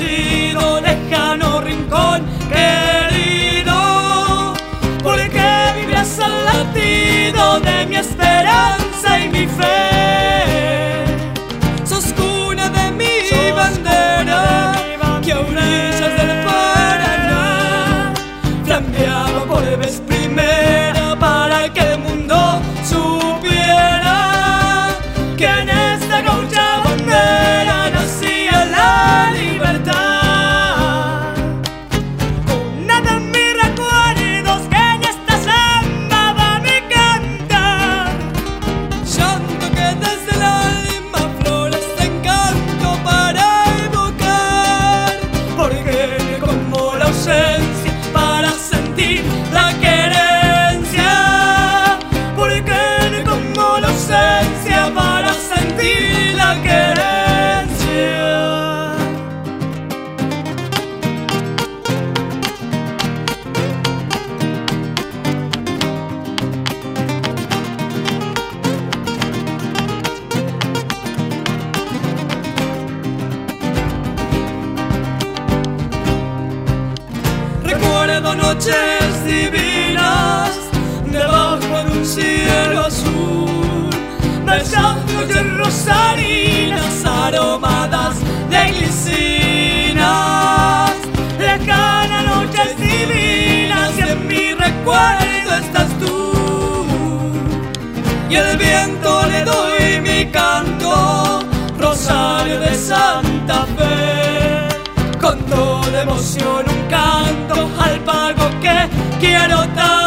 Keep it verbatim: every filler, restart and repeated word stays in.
desconocido, lejano rincón querido, porque vivirás al latido de mi esperanza y mi fe. Sos cuna de mi bandera, que a orillas del Paraná flambeaba por vez primera para que el mundo supiera que en esta gaucha bandera nacía la libertad. Con nada en mis recuerdos que en esta samba va mi cantar, llanto que desde el alma flora este encanto para evocar, porque como la ausencia para sentir la querencia, porque como la ausencia para sentir la querencia. Recuerdo noches divinas debajo de un cielo azul, besando de rosarinas aromadas de glicinas. Lejanas noches divinas y en mi recuerdo estás tú, y el viento le doy mi canto, Rosario de Santa Fe, con toda emoción un canto al pago que quiero dar.